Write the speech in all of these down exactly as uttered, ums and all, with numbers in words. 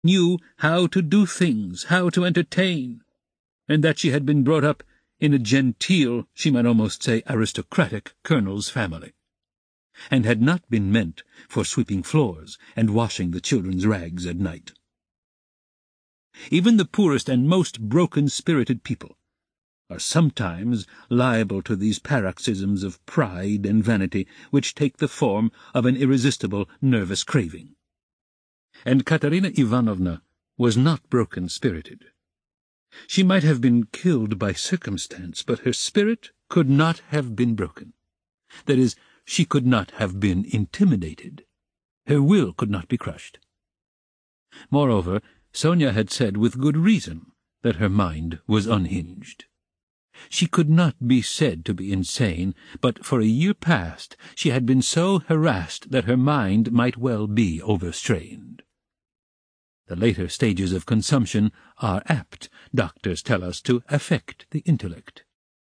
knew how to do things, how to entertain, and that she had been brought up in a genteel, she might almost say aristocratic, colonel's family, and had not been meant for sweeping floors and washing the children's rags at night. Even the poorest and most broken-spirited people are sometimes liable to these paroxysms of pride and vanity which take the form of an irresistible nervous craving. And Katerina Ivanovna was not broken-spirited. She might have been killed by circumstance, but her spirit could not have been broken. That is, she could not have been intimidated. Her will could not be crushed. Moreover, Sonia had said with good reason that her mind was unhinged. She could not be said to be insane, but for a year past she had been so harassed that her mind might well be overstrained. The later stages of consumption are apt, doctors tell us, to affect the intellect.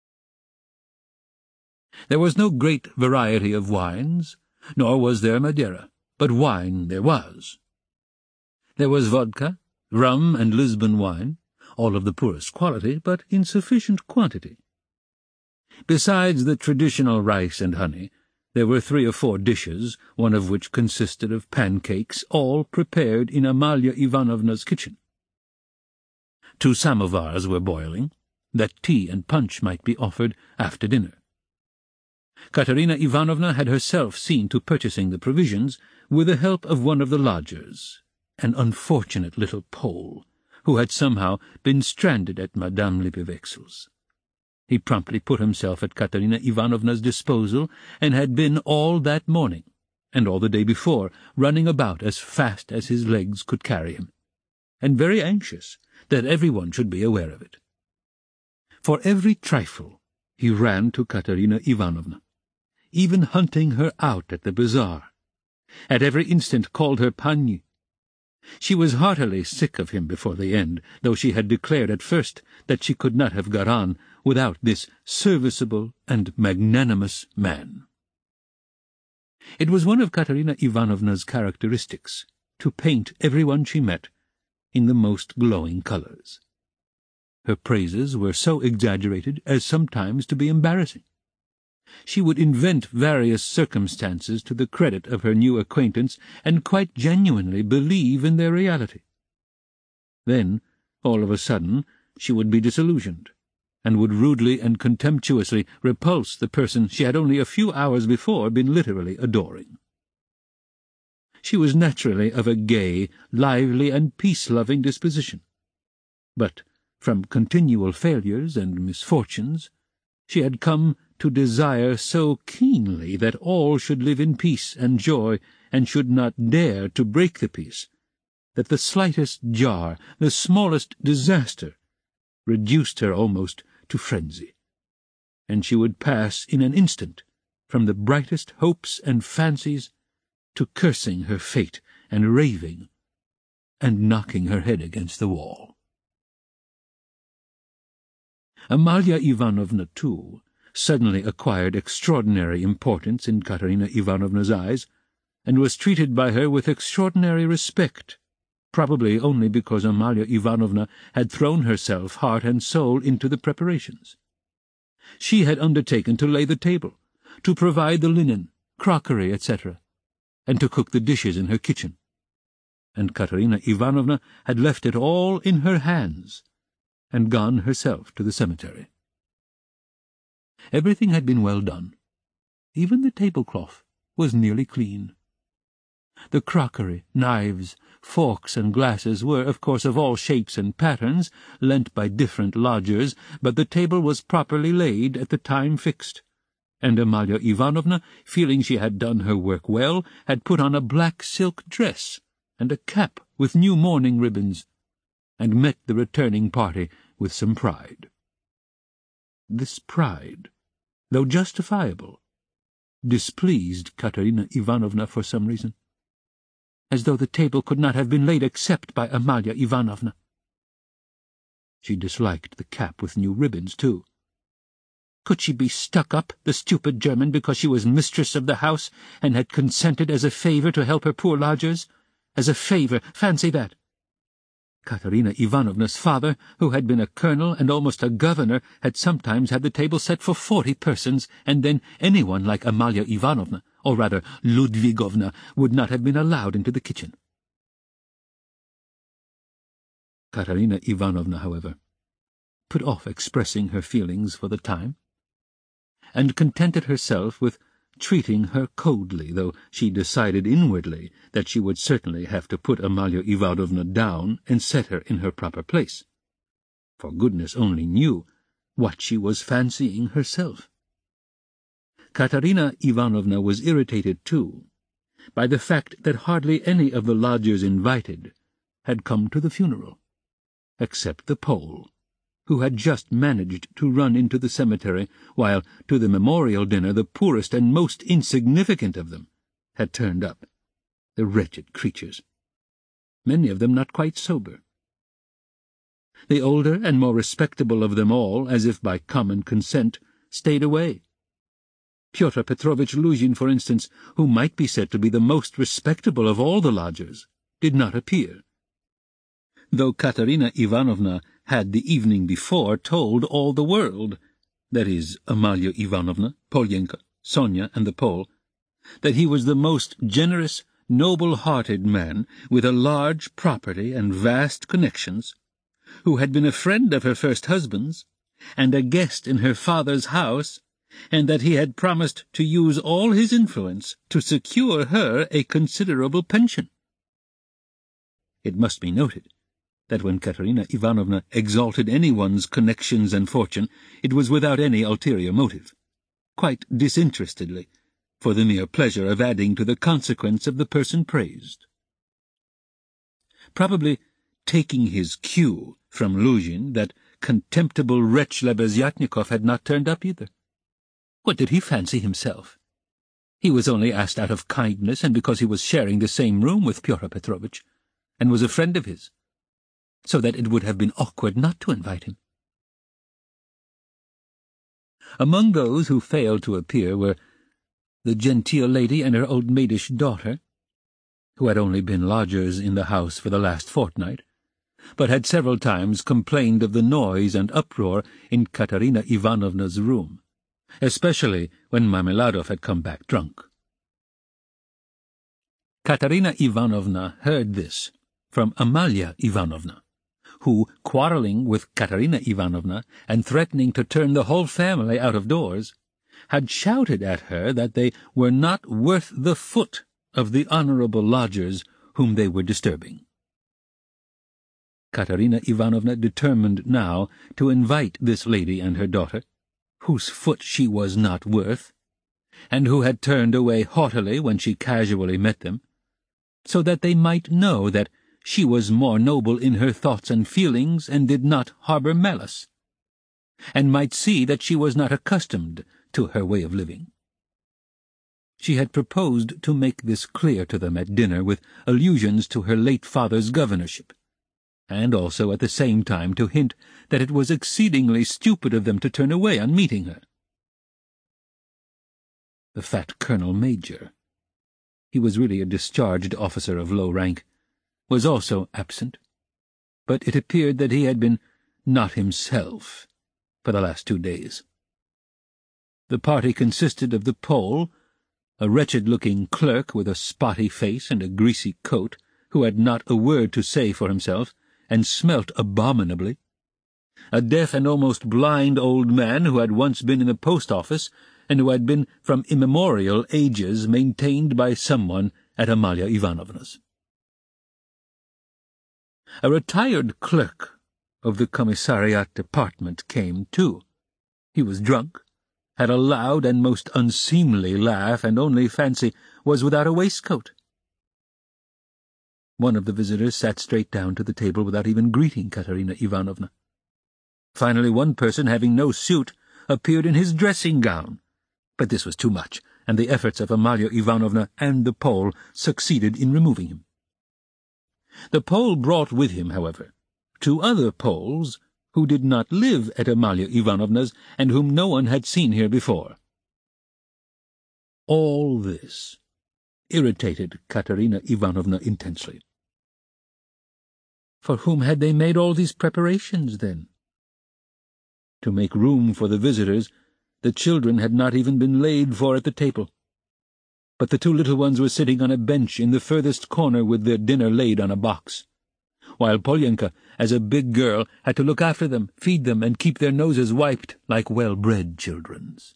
There was no great variety of wines, nor was there Madeira, but wine there was. There was vodka, rum, and Lisbon wine, all of the poorest quality, but in sufficient quantity. Besides the traditional rice and honey, there were three or four dishes, one of which consisted of pancakes, all prepared in Amalia Ivanovna's kitchen. Two samovars were boiling, that tea and punch might be offered after dinner. Katerina Ivanovna had herself seen to purchasing the provisions, with the help of one of the lodgers, an unfortunate little Pole, who had somehow been stranded at Madame Lippevechsel's. He promptly put himself at Katerina Ivanovna's disposal, and had been all that morning, and all the day before, running about as fast as his legs could carry him, and very anxious that everyone should be aware of it. For every trifle he ran to Katerina Ivanovna, even hunting her out at the bazaar, at every instant called her Pani. She was heartily sick of him before the end, though she had declared at first that she could not have got on without this serviceable and magnanimous man. It was one of Katerina Ivanovna's characteristics to paint everyone she met in the most glowing colours. Her praises were so exaggerated as sometimes to be embarrassing. She would invent various circumstances to the credit of her new acquaintance, and quite genuinely believe in their reality. Then, all of a sudden, she would be disillusioned, and would rudely and contemptuously repulse the person she had only a few hours before been literally adoring. She was naturally of a gay, lively, and peace-loving disposition, but from continual failures and misfortunes she had come to desire so keenly that all should live in peace and joy, and should not dare to break the peace, that the slightest jar, the smallest disaster, reduced her almost to frenzy, and she would pass in an instant from the brightest hopes and fancies to cursing her fate and raving and knocking her head against the wall. Amalia Ivanovna, too, suddenly acquired extraordinary importance in Katerina Ivanovna's eyes, and was treated by her with extraordinary respect, probably only because Amalia Ivanovna had thrown herself heart and soul into the preparations. She had undertaken to lay the table, to provide the linen, crockery, et cetera, and to cook the dishes in her kitchen, and Katerina Ivanovna had left it all in her hands, and gone herself to the cemetery. Everything had been well done. Even the tablecloth was nearly clean. The crockery, knives, forks, and glasses were, of course, of all shapes and patterns, lent by different lodgers, but the table was properly laid at the time fixed, and Amalia Ivanovna, feeling she had done her work well, had put on a black silk dress and a cap with new mourning ribbons, and met the returning party with some pride. This pride, though justifiable, displeased Katerina Ivanovna for some reason, as though the table could not have been laid except by Amalia Ivanovna. She disliked the cap with new ribbons, too. Could she be stuck up, the stupid German, because she was mistress of the house, and had consented as a favour to help her poor lodgers? As a favour, fancy that! Katerina Ivanovna's father, who had been a colonel and almost a governor, had sometimes had the table set for forty persons, and then anyone like Amalia Ivanovna, or rather Ludvigovna, would not have been allowed into the kitchen. Katerina Ivanovna, however, put off expressing her feelings for the time, and contented herself with treating her coldly, though she decided inwardly that she would certainly have to put Amalia Ivanovna down and set her in her proper place, for goodness only knew what she was fancying herself. Katerina Ivanovna was irritated, too, by the fact that hardly any of the lodgers invited had come to the funeral, except the Pole, who had just managed to run into the cemetery, while to the memorial dinner the poorest and most insignificant of them had turned up, the wretched creatures, many of them not quite sober. The older and more respectable of them all, as if by common consent, stayed away. Pyotr Petrovitch Luzhin, for instance, who might be said to be the most respectable of all the lodgers, did not appear, though Katerina Ivanovna had the evening before told all the world, that is, Amalia Ivanovna, Polyenka, Sonia, and the Pole, that he was the most generous, noble-hearted man, with a large property and vast connections, who had been a friend of her first husband's, and a guest in her father's house, and that he had promised to use all his influence to secure her a considerable pension. It must be noted that when Katerina Ivanovna exalted anyone's connections and fortune, it was without any ulterior motive, quite disinterestedly, for the mere pleasure of adding to the consequence of the person praised. Probably taking his cue from Luzhin, that contemptible wretch Lebeziatnikov had not turned up either. What did he fancy himself? He was only asked out of kindness, and because he was sharing the same room with Pyotr Petrovitch, and was a friend of his, so that it would have been awkward not to invite him. Among those who failed to appear were the genteel lady and her old maidish daughter, who had only been lodgers in the house for the last fortnight, but had several times complained of the noise and uproar in Katerina Ivanovna's room, especially when Marmeladov had come back drunk. Katerina Ivanovna heard this from Amalia Ivanovna, who, quarrelling with Katerina Ivanovna and threatening to turn the whole family out of doors, had shouted at her that they were not worth the foot of the honourable lodgers whom they were disturbing. Katerina Ivanovna determined now to invite this lady and her daughter, whose foot she was not worth, and who had turned away haughtily when she casually met them, so that they might know that she was more noble in her thoughts and feelings and did not harbour malice, and might see that she was not accustomed to her way of living. She had proposed to make this clear to them at dinner with allusions to her late father's governorship, and also at the same time to hint that it was exceedingly stupid of them to turn away on meeting her. The fat Colonel Major, he was really a discharged officer of low rank, was also absent, but it appeared that he had been not himself for the last two days. The party consisted of the Pole, a wretched-looking clerk with a spotty face and a greasy coat, who had not a word to say for himself, and smelt abominably, a deaf and almost blind old man who had once been in the post-office, and who had been from immemorial ages maintained by someone at Amalia Ivanovna's. A retired clerk of the commissariat department came, too. He was drunk, had a loud and most unseemly laugh, and only fancy was without a waistcoat. One of the visitors sat straight down to the table without even greeting Katerina Ivanovna. Finally, one person, having no suit, appeared in his dressing-gown, but this was too much, and the efforts of Amalia Ivanovna and the Pole succeeded in removing him. The Pole brought with him, however, two other Poles who did not live at Amalia Ivanovna's and whom no one had seen here before. All this irritated Katerina Ivanovna intensely. For whom had they made all these preparations, then? To make room for the visitors, the children had not even been laid for at the table. But the two little ones were sitting on a bench in the furthest corner with their dinner laid on a box, while Polyanka, as a big girl, had to look after them, feed them, and keep their noses wiped like well-bred children's.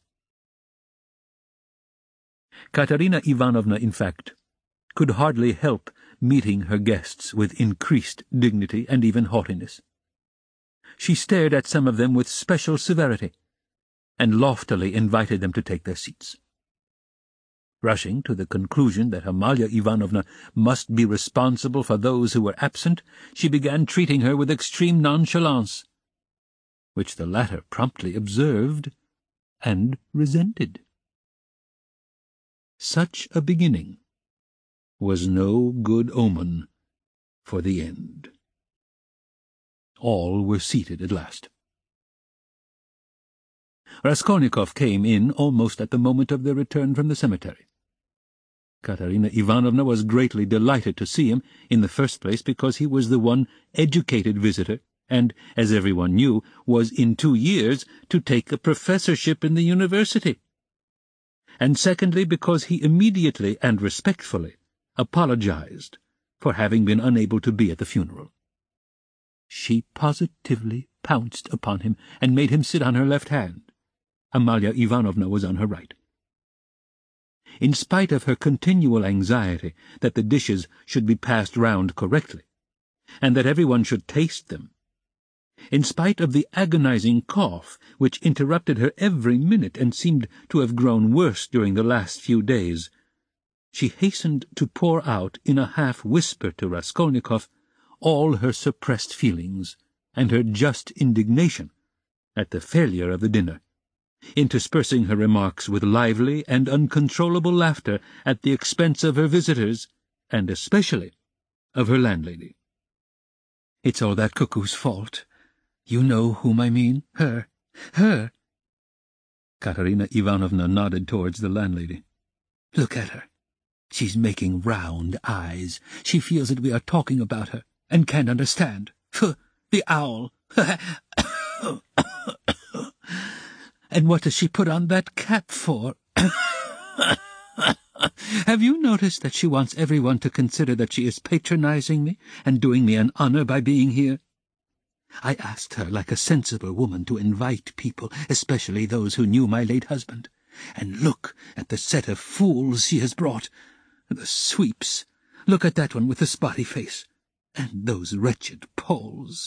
Katerina Ivanovna, in fact, could hardly help meeting her guests with increased dignity and even haughtiness. She stared at some of them with special severity, and loftily invited them to take their seats. Rushing to the conclusion that Amalia Ivanovna must be responsible for those who were absent, she began treating her with extreme nonchalance, which the latter promptly observed and resented. Such a beginning was no good omen for the end. All were seated at last. Raskolnikov came in almost at the moment of their return from the cemetery. Katerina Ivanovna was greatly delighted to see him, in the first place because he was the one educated visitor, and, as everyone knew, was in two years to take a professorship in the university, and secondly because he immediately and respectfully apologized for having been unable to be at the funeral. She positively pounced upon him and made him sit on her left hand. Amalia Ivanovna was on her right. In spite of her continual anxiety that the dishes should be passed round correctly, and that everyone should taste them, in spite of the agonizing cough which interrupted her every minute and seemed to have grown worse during the last few days, she hastened to pour out in a half-whisper to Raskolnikov all her suppressed feelings and her just indignation at the failure of the dinner, interspersing her remarks with lively and uncontrollable laughter at the expense of her visitors, and especially of her landlady. "It's all that cuckoo's fault. You know whom I mean? Her. Her." Katerina Ivanovna nodded towards the landlady. "Look at her. She's making round eyes. She feels that we are talking about her, and can't understand. Phew, the owl! And what does she put on that cap for? Have you noticed that she wants everyone to consider that she is patronizing me and doing me an honor by being here? I asked her like a sensible woman to invite people, especially those who knew my late husband. And look at the set of fools she has brought. The sweeps. Look at that one with the spotty face. And those wretched Poles.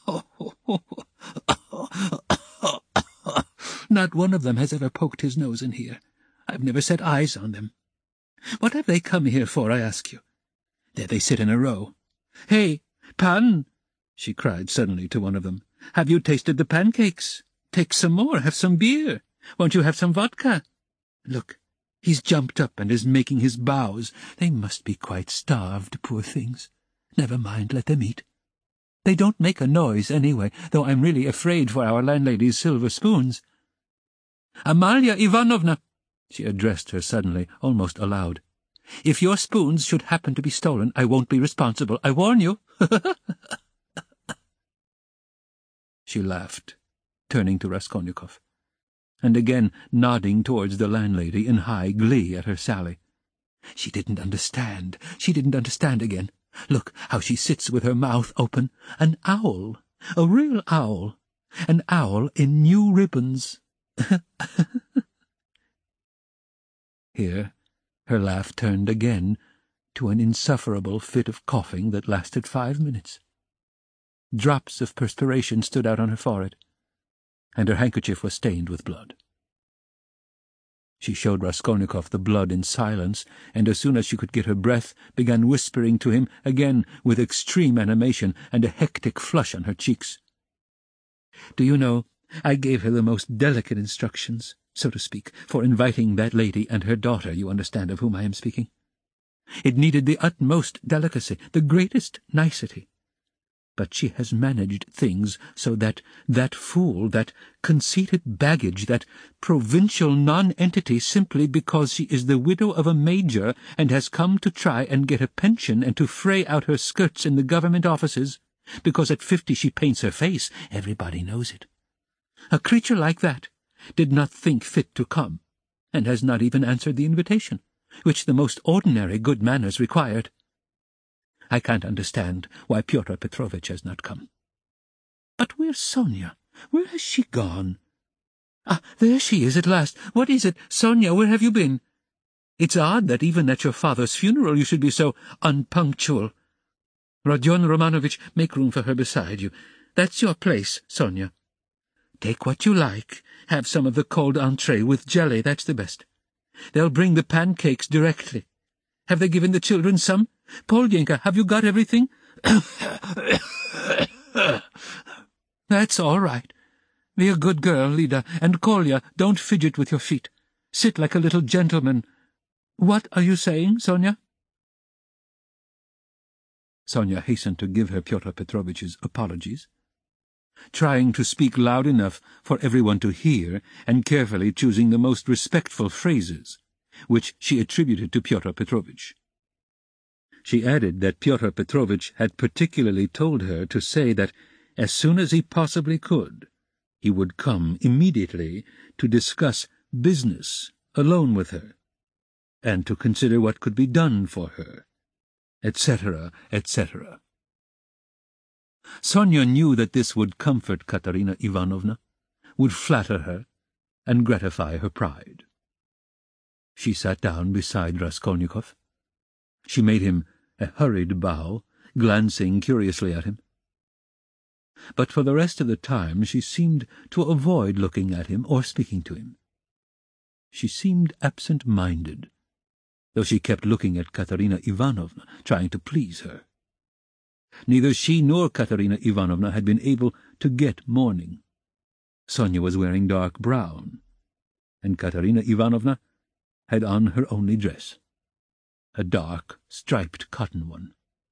Not one of them has ever poked his nose in here. I've never set eyes on them. What have they come here for, I ask you? There they sit in a row. Hey, Pan! She cried suddenly to one of them. Have you tasted the pancakes? Take some more. Have some beer. Won't you have some vodka? Look, he's jumped up and is making his bows. They must be quite starved, poor things. Never mind, let them eat. They don't make a noise anyway, though I'm really afraid for our landlady's silver spoons. Amalia Ivanovna, she addressed her suddenly, almost aloud, if your spoons should happen to be stolen, I won't be responsible, I warn you. She laughed, turning to Raskolnikov, and again nodding towards the landlady in high glee at her sally. She didn't understand. She didn't understand again. Look how she sits with her mouth open. An owl. A real owl. An owl in new ribbons. Here her laugh turned again to an insufferable fit of coughing that lasted five minutes. Drops of perspiration stood out on her forehead, and her handkerchief was stained with blood. She showed Raskolnikov the blood in silence, and as soon as she could get her breath, began whispering to him again with extreme animation and a hectic flush on her cheeks. Do you know, I gave her the most delicate instructions, so to speak, for inviting that lady and her daughter, you understand of whom I am speaking. It needed the utmost delicacy, the greatest nicety. But she has managed things so that that fool, that conceited baggage, that provincial nonentity, simply because she is the widow of a major and has come to try and get a pension and to fray out her skirts in the government offices, because at fifty she paints her face. Everybody knows it. A creature like that did not think fit to come, and has not even answered the invitation, which the most ordinary good manners required. I can't understand why Pyotr Petrovitch has not come. But where's Sonia? Where has she gone? Ah, there she is at last. What is it? Sonia, where have you been? It's odd that even at your father's funeral you should be so unpunctual. Rodion Romanovitch, make room for her beside you. That's your place, Sonia. Take what you like. Have some of the cold entree with jelly, that's the best. They'll bring the pancakes directly. Have they given the children some? Polyenka, have you got everything? That's all right. Be a good girl, Lida, and Kolya, don't fidget with your feet. Sit like a little gentleman. What are you saying, Sonia? Sonia hastened to give her Pyotr Petrovitch's apologies, trying to speak loud enough for everyone to hear, and carefully choosing the most respectful phrases, which she attributed to Pyotr Petrovitch. She added that Pyotr Petrovitch had particularly told her to say that, as soon as he possibly could, he would come immediately to discuss business alone with her, and to consider what could be done for her, et cetera, et cetera. Sonia knew that this would comfort Katerina Ivanovna, would flatter her, and gratify her pride. She sat down beside Raskolnikov. She made him a hurried bow, glancing curiously at him. But for the rest of the time she seemed to avoid looking at him or speaking to him. She seemed absent-minded, though she kept looking at Katerina Ivanovna, trying to please her. Neither she nor Katerina Ivanovna had been able to get mourning. Sonia was wearing dark brown, and Katerina Ivanovna had on her only dress, a dark, striped cotton one.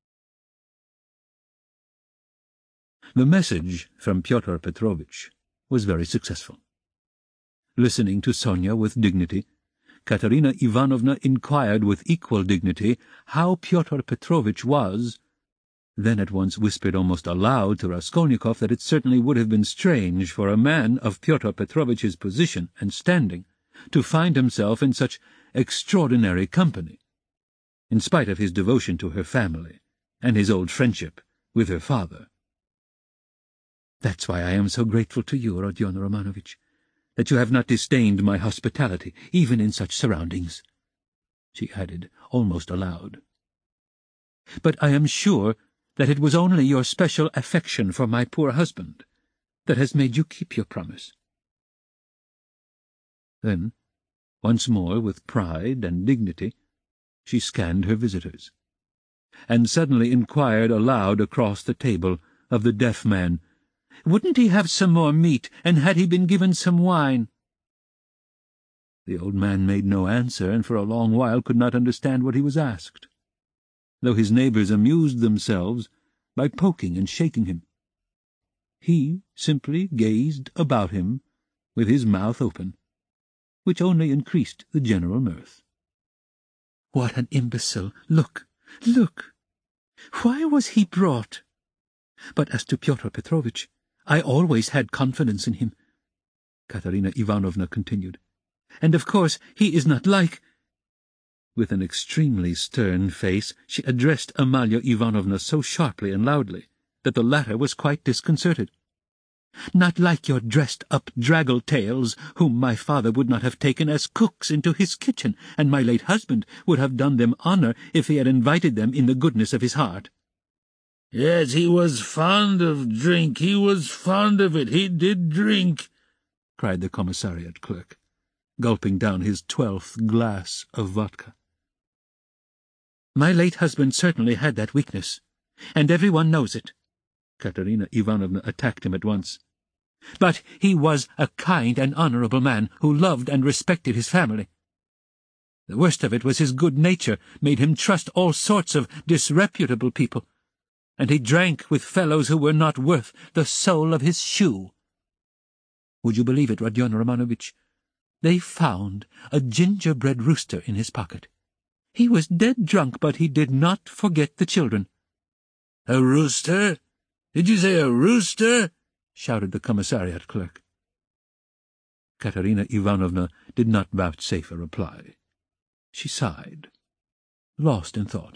The message from Pyotr Petrovitch was very successful. Listening to Sonia with dignity, Katerina Ivanovna inquired with equal dignity how Pyotr Petrovitch was, then at once whispered almost aloud to Raskolnikov that it certainly would have been strange for a man of Pyotr Petrovitch's position and standing to find himself in such extraordinary company, in spite of his devotion to her family and his old friendship with her father. That's why I am so grateful to you, Rodion Romanovitch, that you have not disdained my hospitality, even in such surroundings, she added, almost aloud. But I am sure that it was only your special affection for my poor husband that has made you keep your promise. Then, once more with pride and dignity, she scanned her visitors, and suddenly inquired aloud across the table of the deaf man, "Wouldn't he have some more meat, and had he been given some wine?" The old man made no answer, and for a long while could not understand what he was asked, though his neighbours amused themselves by poking and shaking him. He simply gazed about him with his mouth open, which only increased the general mirth. "What an imbecile! Look, look! Why was he brought? But as to Pyotr Petrovitch, I always had confidence in him," Katerina Ivanovna continued, "and of course he is not like—" With an extremely stern face she addressed Amalia Ivanovna so sharply and loudly that the latter was quite disconcerted. "Not like your dressed-up draggle-tails, whom my father would not have taken as cooks into his kitchen, and my late husband would have done them honour if he had invited them in the goodness of his heart." "Yes, he was fond of drink, he was fond of it, he did drink," cried the commissariat clerk, gulping down his twelfth glass of vodka. "My late husband certainly had that weakness, and everyone knows it." Katerina Ivanovna attacked him at once. "But he was a kind and honourable man who loved and respected his family. The worst of it was his good nature made him trust all sorts of disreputable people, and he drank with fellows who were not worth the sole of his shoe. Would you believe it, Rodion Romanovitch? They found a gingerbread rooster in his pocket. He was dead drunk, but he did not forget the children." "A rooster? Did you say a rooster?" shouted the commissariat clerk. Katerina Ivanovna did not vouchsafe a reply. She sighed, lost in thought.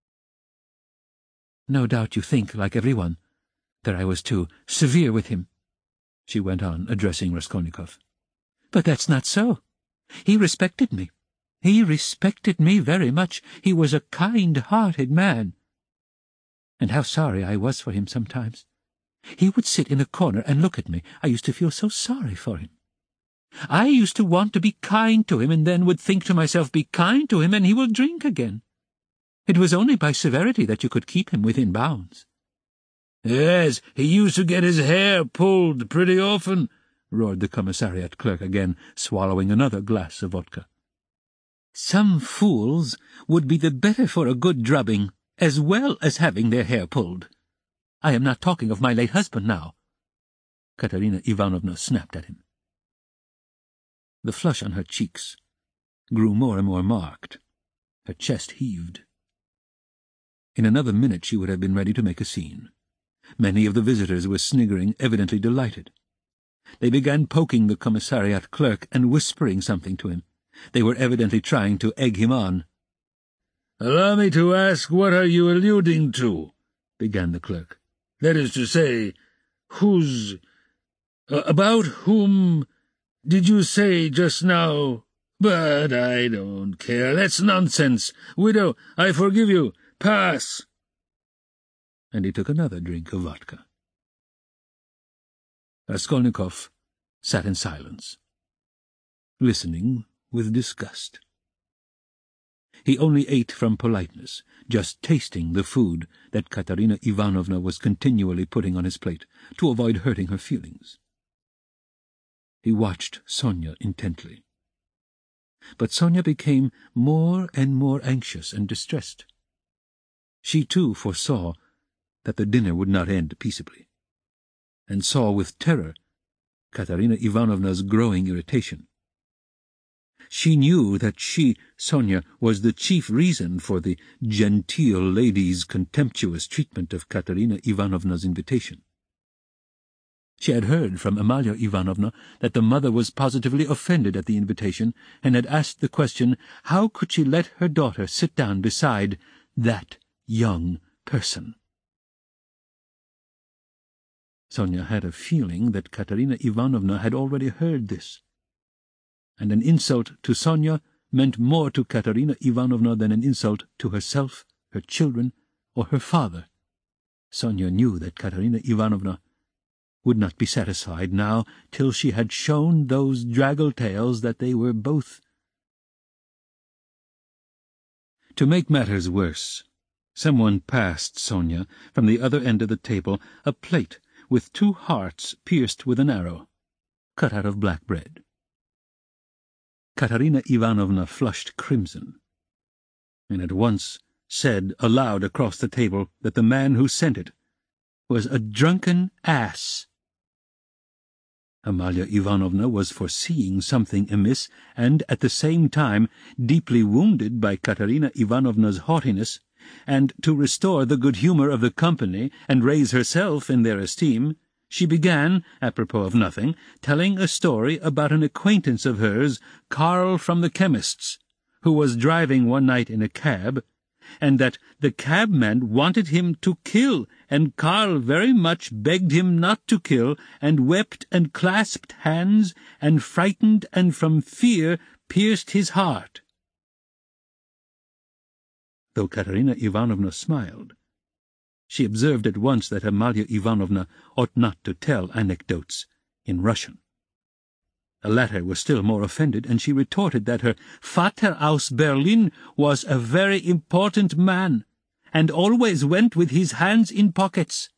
"No doubt you think, like everyone, that I was too severe with him," she went on, addressing Raskolnikov. "But that's not so. He respected me. He respected me very much. He was a kind-hearted man. And how sorry I was for him sometimes. He would sit in a corner and look at me. I used to feel so sorry for him. I used to want to be kind to him, and then would think to myself, be kind to him, and he will drink again. It was only by severity that you could keep him within bounds." "Yes, he used to get his hair pulled pretty often," roared the commissariat clerk again, swallowing another glass of vodka. "Some fools would be the better for a good drubbing, as well as having their hair pulled. I am not talking of my late husband now." Katerina Ivanovna snapped at him. The flush on her cheeks grew more and more marked. Her chest heaved. In another minute she would have been ready to make a scene. Many of the visitors were sniggering, evidently delighted. They began poking the commissariat clerk and whispering something to him. They were evidently trying to egg him on. "Allow me to ask, what are you alluding to?" began the clerk. "That is to say, whose... Uh, about whom did you say just now? But I don't care. That's nonsense. Widow, I forgive you. Pass." And he took another drink of vodka. Raskolnikov sat in silence, listening with disgust. He only ate from politeness, just tasting the food that Katerina Ivanovna was continually putting on his plate, to avoid hurting her feelings. He watched Sonia intently. But Sonia became more and more anxious and distressed. She too foresaw that the dinner would not end peaceably, and saw with terror Katerina Ivanovna's growing irritation. She knew that she, Sonia, was the chief reason for the genteel lady's contemptuous treatment of Katerina Ivanovna's invitation. She had heard from Amalia Ivanovna that the mother was positively offended at the invitation, and had asked the question, how could she let her daughter sit down beside that young person? Sonia had a feeling that Katerina Ivanovna had already heard this, and an insult to Sonia meant more to Katerina Ivanovna than an insult to herself, her children, or her father. Sonia knew that Katerina Ivanovna would not be satisfied now till she had shown those draggle-tails that they were both. To make matters worse, someone passed Sonia from the other end of the table a plate with two hearts pierced with an arrow, cut out of black bread. Katerina Ivanovna flushed crimson, and at once said aloud across the table that the man who sent it was a drunken ass. Amalia Ivanovna was foreseeing something amiss, and at the same time deeply wounded by Katerina Ivanovna's haughtiness, and to restore the good humour of the company and raise herself in their esteem, she began, apropos of nothing, telling a story about an acquaintance of hers, Karl from the chemist's, who was driving one night in a cab, and that the cabman wanted him to kill, and Karl very much begged him not to kill, and wept and clasped hands, and frightened and from fear pierced his heart. Though Katerina Ivanovna smiled, she observed at once that Amalia Ivanovna ought not to tell anecdotes in Russian. The latter was still more offended, and she retorted that her Vater aus Berlin was a very important man, and always went with his hands in pockets.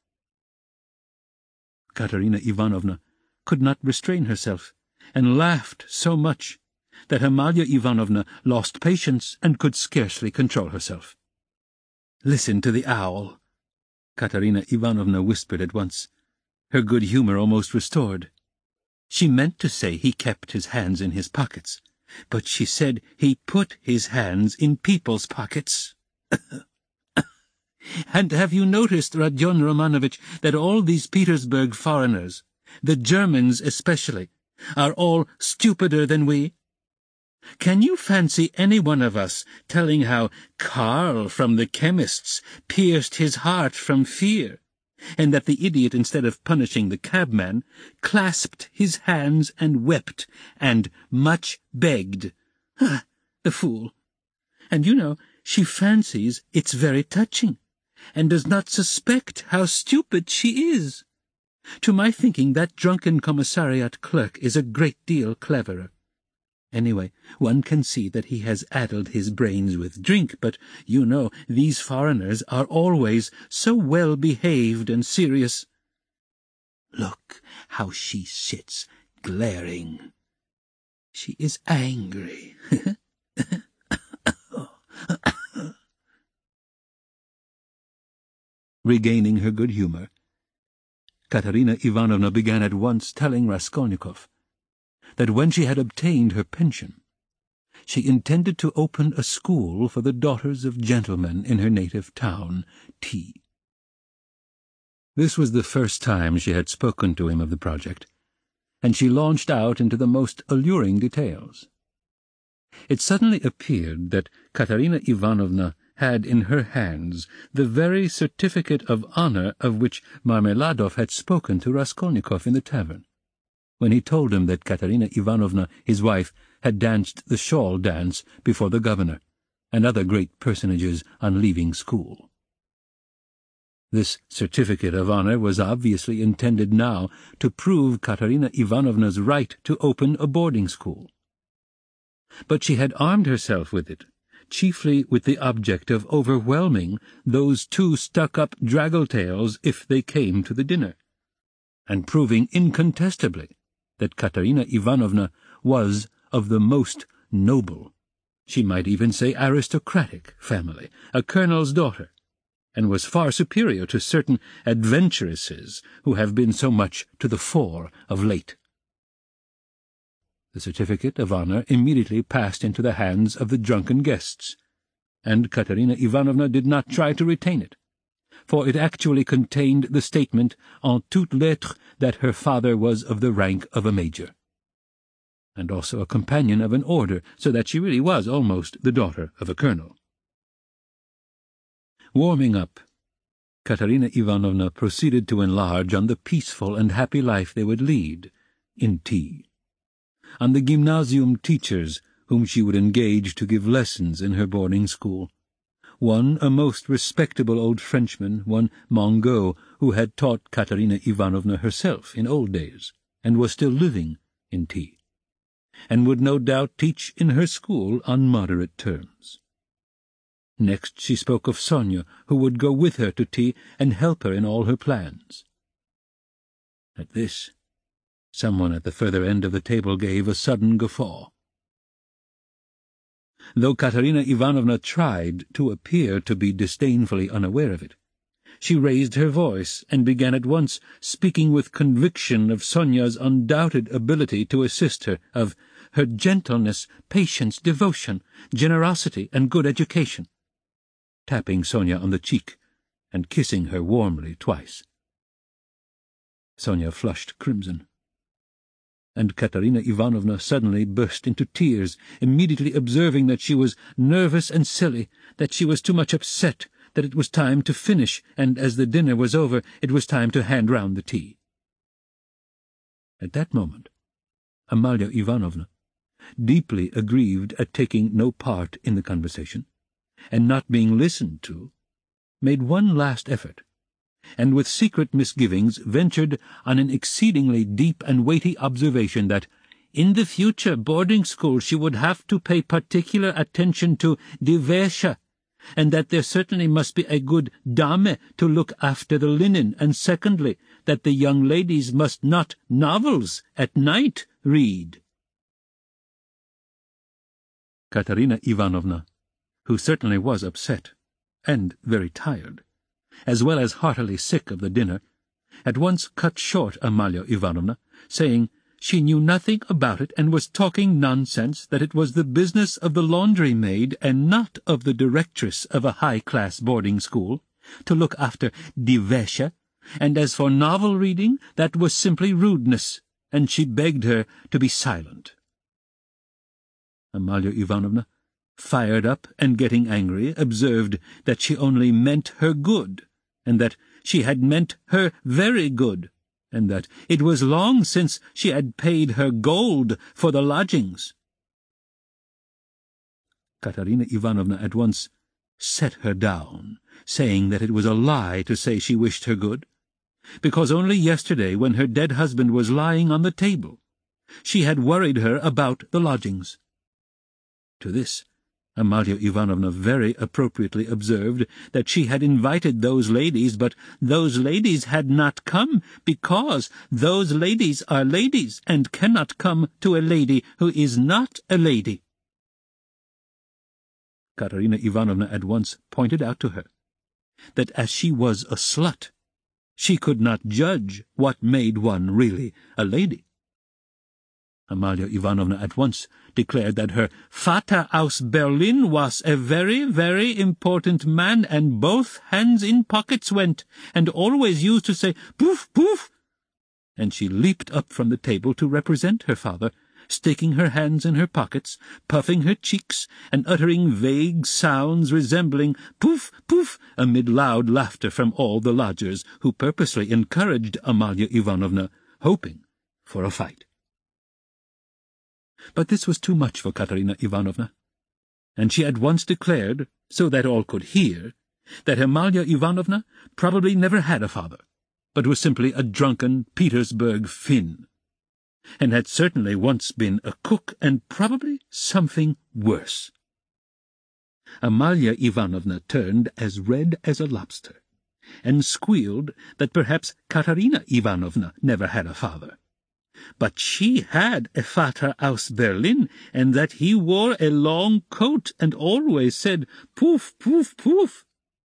Katerina Ivanovna could not restrain herself, and laughed so much that Amalia Ivanovna lost patience and could scarcely control herself. "Listen to the owl," Katerina Ivanovna whispered at once, her good humour almost restored. She meant to say he kept his hands in his pockets, but she said he put his hands in people's pockets. And have you noticed, Rodion Romanovich, that all these Petersburg foreigners, the Germans especially, are all stupider than we? Can you fancy any one of us telling how Karl from the chemist's pierced his heart from fear, and that the idiot, instead of punishing the cabman, clasped his hands and wept, and much begged? Ah, the fool! And you know, she fancies it's very touching, and does not suspect how stupid she is. To my thinking, that drunken commissariat clerk is a great deal cleverer. Anyway, one can see that he has addled his brains with drink, but, you know, these foreigners are always so well behaved and serious. Look how she sits, glaring. She is angry. Regaining her good humor, Katerina Ivanovna began at once telling Raskolnikov that when she had obtained her pension, she intended to open a school for the daughters of gentlemen in her native town, T. This was the first time she had spoken to him of the project, and she launched out into the most alluring details. It suddenly appeared that Katerina Ivanovna had in her hands the very certificate of honor of which Marmeladov had spoken to Raskolnikov in the tavern, when he told him that Katerina Ivanovna, his wife, had danced the shawl dance before the governor and other great personages on leaving school. This certificate of honor was obviously intended now to prove Katerina Ivanovna's right to open a boarding school. But she had armed herself with it, chiefly with the object of overwhelming those two stuck-up draggle-tails if they came to the dinner, and proving incontestably that Katerina Ivanovna was of the most noble, she might even say aristocratic, family, a colonel's daughter, and was far superior to certain adventuresses who have been so much to the fore of late. The certificate of honor immediately passed into the hands of the drunken guests, and Katerina Ivanovna did not try to retain it, for it actually contained the statement en toutes lettres that her father was of the rank of a major, and also a companion of an order, so that she really was almost the daughter of a colonel. Warming up, Katerina Ivanovna proceeded to enlarge on the peaceful and happy life they would lead in T, on the gymnasium teachers whom she would engage to give lessons in her boarding school, one a most respectable old Frenchman, one Mongo, who had taught Katerina Ivanovna herself in old days, and was still living in T, and would no doubt teach in her school on moderate terms. Next she spoke of Sonia, who would go with her to T and help her in all her plans. At this, someone at the further end of the table gave a sudden guffaw. Though Katerina Ivanovna tried to appear to be disdainfully unaware of it, she raised her voice and began at once speaking with conviction of Sonia's undoubted ability to assist her, of her gentleness, patience, devotion, generosity, and good education, tapping Sonia on the cheek and kissing her warmly twice. Sonia flushed crimson, and Katerina Ivanovna suddenly burst into tears, immediately observing that she was nervous and silly, that she was too much upset, that it was time to finish, and as the dinner was over, it was time to hand round the tea. At that moment, Amalia Ivanovna, deeply aggrieved at taking no part in the conversation, and not being listened to, made one last effort, and with secret misgivings ventured on an exceedingly deep and weighty observation that in the future boarding school she would have to pay particular attention to die Wäsche, and that there certainly must be a good dame to look after the linen, and secondly, that the young ladies must not novels at night read. Katerina Ivanovna, who certainly was upset, and very tired, as well as heartily sick of the dinner, at once cut short Amalia Ivanovna, saying she knew nothing about it and was talking nonsense, that it was the business of the laundry-maid and not of the directress of a high-class boarding school, to look after Die Wäsche, and as for novel reading, that was simply rudeness, and she begged her to be silent. Amalia Ivanovna, fired up and getting angry, observed that she only meant her good, and that she had meant her very good, and that it was long since she had paid her gold for the lodgings. Katerina Ivanovna at once set her down, saying that it was a lie to say she wished her good, because only yesterday, when her dead husband was lying on the table, she had worried her about the lodgings. To this, Amalia Ivanovna very appropriately observed that she had invited those ladies, but those ladies had not come, because those ladies are ladies, and cannot come to a lady who is not a lady. Katerina Ivanovna at once pointed out to her that as she was a slut, she could not judge what made one really a lady. Amalia Ivanovna at once declared that her Vater aus Berlin was a very, very important man, and both hands in pockets went, and always used to say, "Poof, poof," and she leaped up from the table to represent her father, sticking her hands in her pockets, puffing her cheeks, and uttering vague sounds resembling "poof, poof," amid loud laughter from all the lodgers, who purposely encouraged Amalia Ivanovna, hoping for a fight. But this was too much for Katerina Ivanovna, and she at once declared, so that all could hear, that Amalia Ivanovna probably never had a father, but was simply a drunken Petersburg Finn, and had certainly once been a cook, and probably something worse. Amalia Ivanovna turned as red as a lobster, and squealed that perhaps Katerina Ivanovna never had a father, but she had a Vater aus Berlin, and that he wore a long coat and always said, "Poof, poof, poof."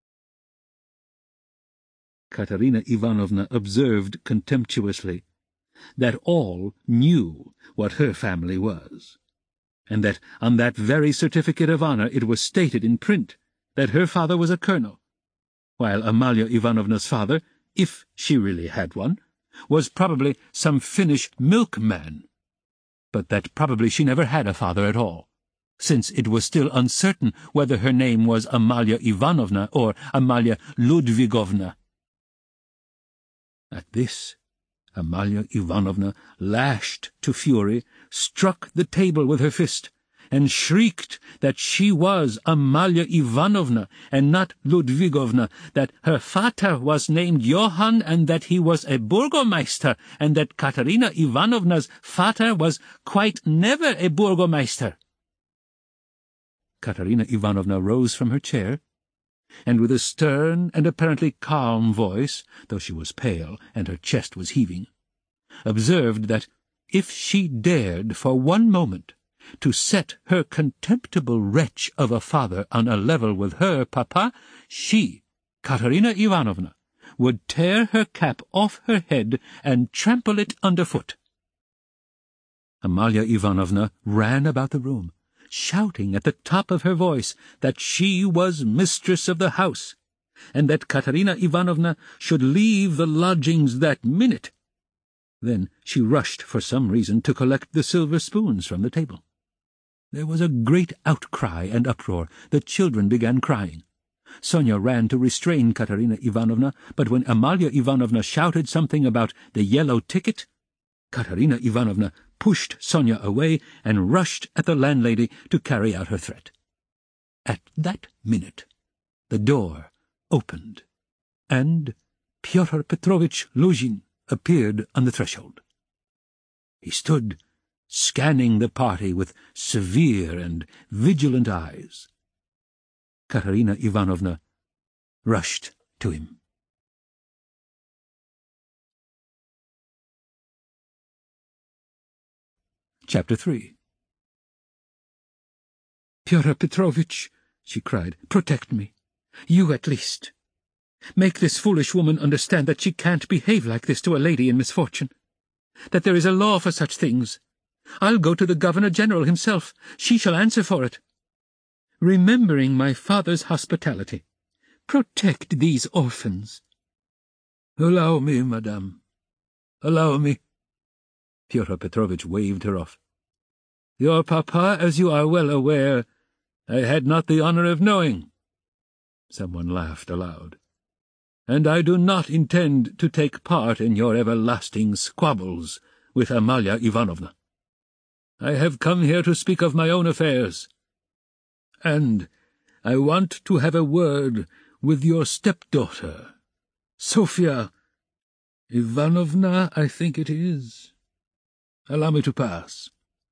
Katerina Ivanovna observed contemptuously that all knew what her family was, and that on that very certificate of honor it was stated in print that her father was a colonel, while Amalia Ivanovna's father, if she really had one, was probably some Finnish milkman, but that probably she never had a father at all, since it was still uncertain whether her name was Amalia Ivanovna or Amalia Ludvigovna. At this, Amalia Ivanovna lashed to fury, struck the table with her fist, and shrieked that she was Amalia Ivanovna, and not Ludvigovna, that her Vater was named Johann, and that he was a Burgomeister, and that Katerina Ivanovna's Vater was quite never a Burgomeister. Katerina Ivanovna rose from her chair, and with a stern and apparently calm voice, though she was pale and her chest was heaving, observed that if she dared for one moment to set her contemptible wretch of a father on a level with her papa, she, Katerina Ivanovna, would tear her cap off her head and trample it underfoot. Amalia Ivanovna ran about the room, shouting at the top of her voice that she was mistress of the house, and that Katerina Ivanovna should leave the lodgings that minute. Then she rushed for some reason to collect the silver spoons from the table. There was a great outcry and uproar. The children began crying. Sonia ran to restrain Katerina Ivanovna, but when Amalia Ivanovna shouted something about the yellow ticket, Katerina Ivanovna pushed Sonia away and rushed at the landlady to carry out her threat. At that minute the door opened, and Pyotr Petrovitch Luzhin appeared on the threshold. He stood scanning the party with severe and vigilant eyes. Katerina Ivanovna rushed to him. Chapter three. "Pyotr Petrovitch," she cried, "protect me. You at least. Make this foolish woman understand that she can't behave like this to a lady in misfortune. That there is a law for such things. I'll go to the Governor-General himself. She shall answer for it. Remembering my father's hospitality, protect these orphans." "Allow me, madame. Allow me." Pyotr Petrovitch waved her off. "Your papa, as you are well aware, I had not the honour of knowing." Someone laughed aloud. "And I do not intend to take part in your everlasting squabbles with Amalia Ivanovna. I have come here to speak of my own affairs. And I want to have a word with your stepdaughter, Sofya Ivanovna, I think it is. Allow me to pass."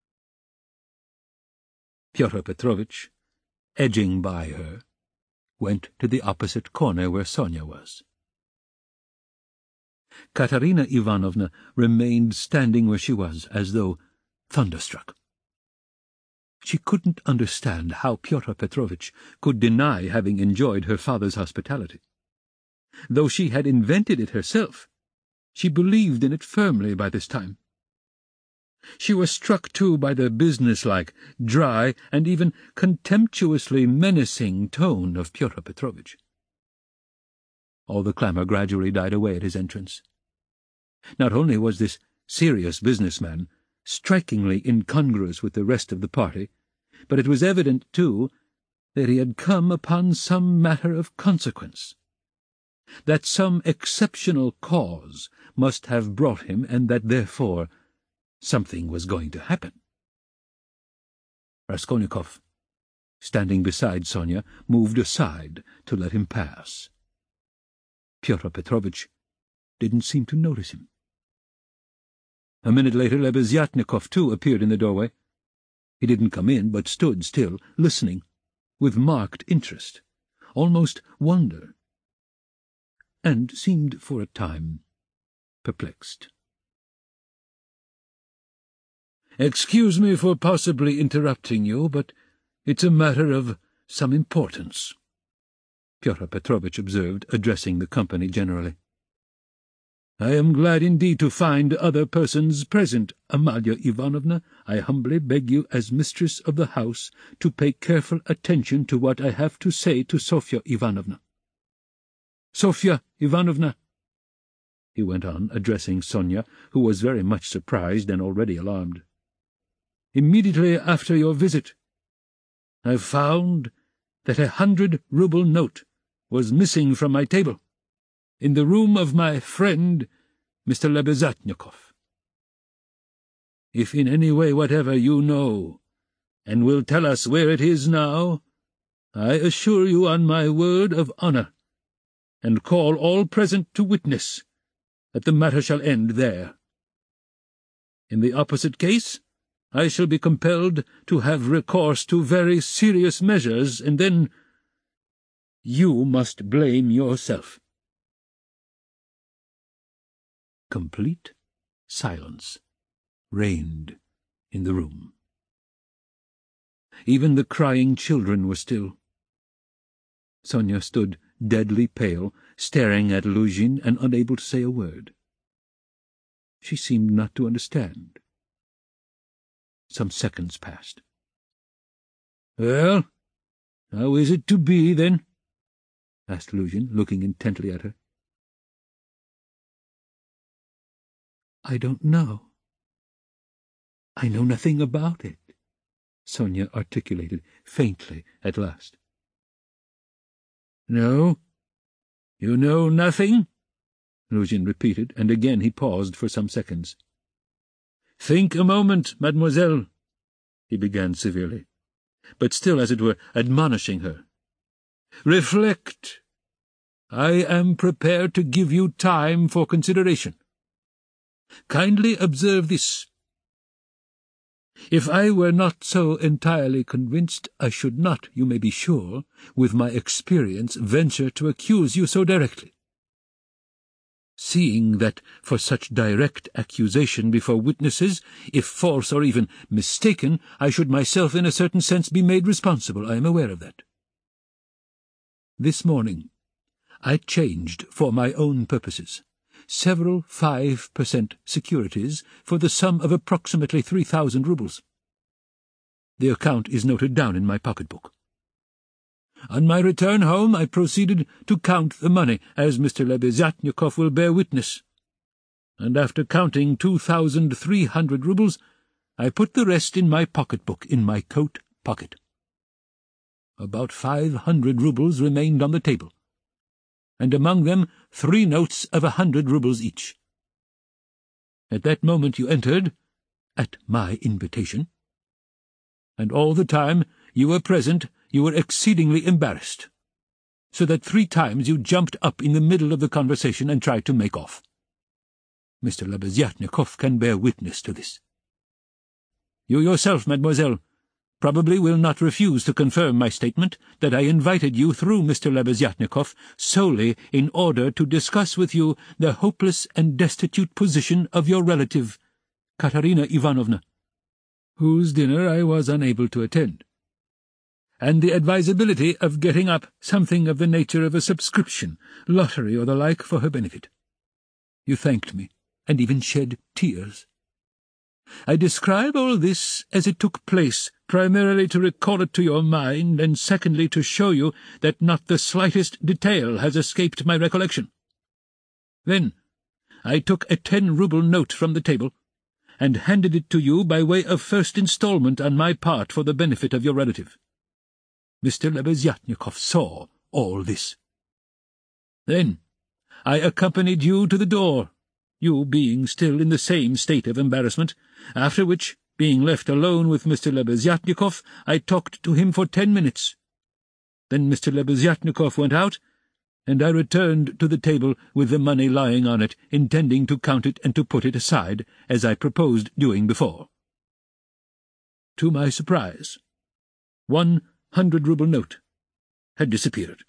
Pyotr Petrovitch, edging by her, went to the opposite corner where Sonia was. Katerina Ivanovna remained standing where she was, as though thunderstruck. She couldn't understand how Pyotr Petrovitch could deny having enjoyed her father's hospitality. Though she had invented it herself, she believed in it firmly by this time. She was struck, too, by the businesslike, dry, and even contemptuously menacing tone of Pyotr Petrovitch. All the clamour gradually died away at his entrance. Not only was this serious businessman strikingly incongruous with the rest of the party, but it was evident, too, that he had come upon some matter of consequence, that some exceptional cause must have brought him, and that, therefore, something was going to happen. Raskolnikov, standing beside Sonia, moved aside to let him pass. Pyotr Petrovitch didn't seem to notice him. A minute later Lebeziatnikov, too, appeared in the doorway. He didn't come in, but stood still, listening, with marked interest, almost wonder, and seemed for a time perplexed. "Excuse me for possibly interrupting you, but it's a matter of some importance," Pyotr Petrovitch observed, addressing the company generally. "I am glad indeed to find other persons present. Amalia Ivanovna, I humbly beg you, as mistress of the house, to pay careful attention to what I have to say to Sofya Ivanovna. Sofya Ivanovna," he went on, addressing Sonia, who was very much surprised and already alarmed, "immediately after your visit, I found that a hundred-rouble note was missing from my table, in the room of my friend, Mister Lebeziatnikov. If in any way whatever you know, and will tell us where it is now, I assure you on my word of honour, and call all present to witness, that the matter shall end there. In the opposite case, I shall be compelled to have recourse to very serious measures, and then you must blame yourself." Complete silence reigned in the room. Even the crying children were still. Sonia stood deadly pale, staring at Luzhin and unable to say a word. She seemed not to understand. Some seconds passed. "Well, how is it to be, then?" asked Luzhin, looking intently at her. "I don't know. I know nothing about it," Sonia articulated faintly at last. "No? You know nothing?" Luzhin repeated, and again he paused for some seconds. "Think a moment, mademoiselle," he began severely, but still, as it were, admonishing her. "Reflect. I am prepared to give you time for consideration. Kindly observe this. If I were not so entirely convinced, I should not, you may be sure, with my experience, venture to accuse you so directly. Seeing that for such direct accusation before witnesses, if false or even mistaken, I should myself in a certain sense be made responsible, I am aware of that. This morning I changed, for my own purposes, several five per cent securities for the sum of approximately three thousand roubles. The account is noted down in my pocket-book. On my return home I proceeded to count the money, as Mister Lebeziatnikov will bear witness, and after counting two thousand three hundred roubles, I put the rest in my pocket-book in my coat pocket. About five hundred roubles remained on the table, and among them three notes of a hundred roubles each. At that moment you entered, at my invitation, and all the time you were present you were exceedingly embarrassed, so that three times you jumped up in the middle of the conversation and tried to make off. Mister Lebeziatnikov can bear witness to this. You yourself, mademoiselle, probably will not refuse to confirm my statement that I invited you through Mister Lebeziatnikov solely in order to discuss with you the hopeless and destitute position of your relative, Katerina Ivanovna, whose dinner I was unable to attend, and the advisability of getting up something of the nature of a subscription, lottery or the like, for her benefit. You thanked me, and even shed tears. I describe all this as it took place, primarily to recall it to your mind, and secondly to show you that not the slightest detail has escaped my recollection. Then I took a ten-rouble note from the table, and handed it to you by way of first instalment on my part for the benefit of your relative. Mister Lebeziatnikov saw all this. Then I accompanied you to the door, you being still in the same state of embarrassment, after which, being left alone with Mister Lebeziatnikov, I talked to him for ten minutes. Then Mister Lebeziatnikov went out, and I returned to the table with the money lying on it, intending to count it and to put it aside, as I proposed doing before. To my surprise, one hundred-rouble note had disappeared.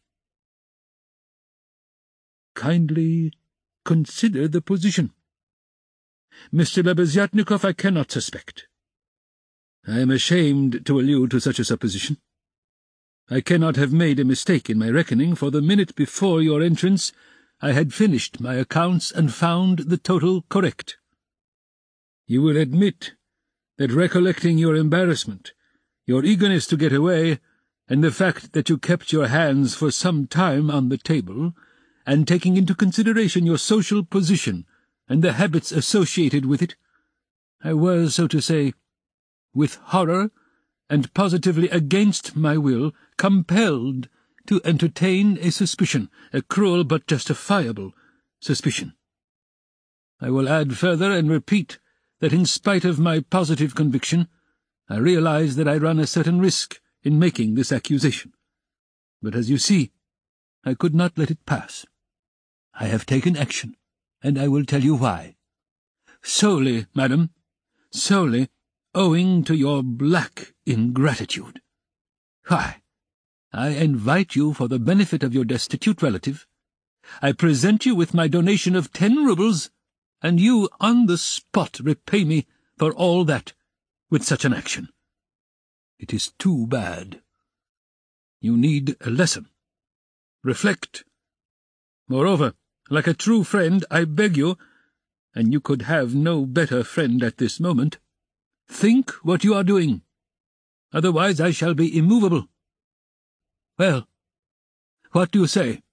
Kindly consider the position. Mister Lebeziatnikov I cannot suspect. I am ashamed to allude to such a supposition. I cannot have made a mistake in my reckoning, for the minute before your entrance I had finished my accounts and found the total correct. You will admit that, recollecting your embarrassment, your eagerness to get away, and the fact that you kept your hands for some time on the table, and taking into consideration your social position and the habits associated with it, I was, so to say, with horror, and positively against my will, compelled to entertain a suspicion, a cruel but justifiable suspicion. I will add further and repeat that in spite of my positive conviction, I realize that I run a certain risk in making this accusation. But as you see, I could not let it pass. I have taken action, and I will tell you why. Solely, madam, solely owing to your black ingratitude. Why, I invite you for the benefit of your destitute relative. I present you with my donation of ten roubles, and you on the spot repay me for all that with such an action. It is too bad. You need a lesson. Reflect. Moreover, like a true friend, I beg you, and you could have no better friend at this moment, think what you are doing. Otherwise I shall be immovable. Well, what do you say?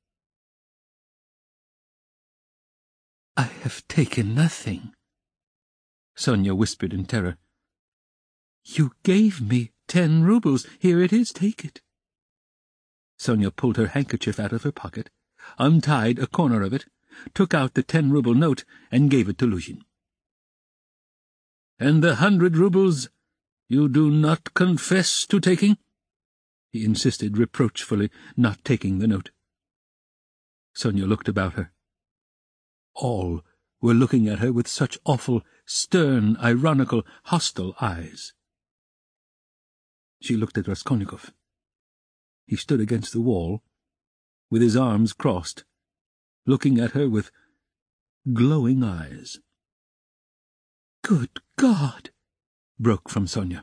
I have taken nothing, Sonia whispered in terror. You gave me ten roubles. Here it is, take it. Sonia pulled her handkerchief out of her pocket, untied a corner of it, took out the ten-rouble note, and gave it to Luzhin. And the hundred roubles you do not confess to taking? He insisted reproachfully, not taking the note. Sonia looked about her. All were looking at her with such awful, stern, ironical, hostile eyes. She looked at Raskolnikov. He stood against the wall, with his arms crossed, looking at her with glowing eyes. "Good God!" broke from Sonia.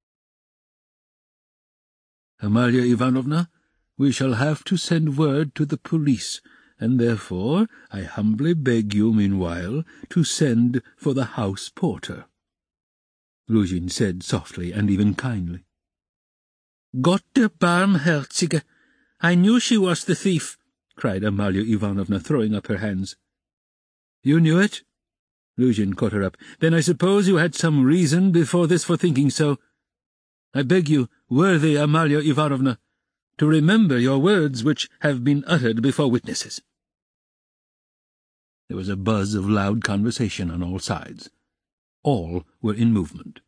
"Amalia Ivanovna, we shall have to send word to the police, and therefore I humbly beg you meanwhile to send for the house porter," Luzhin said softly and even kindly. "Gott der Barmherzige, I knew she was the thief," cried Amalia Ivanovna, throwing up her hands. "You knew it?" Luzhin caught her up. "Then I suppose you had some reason before this for thinking so. I beg you, worthy Amalia Ivanovna, to remember your words which have been uttered before witnesses." There was a buzz of loud conversation on all sides. All were in movement.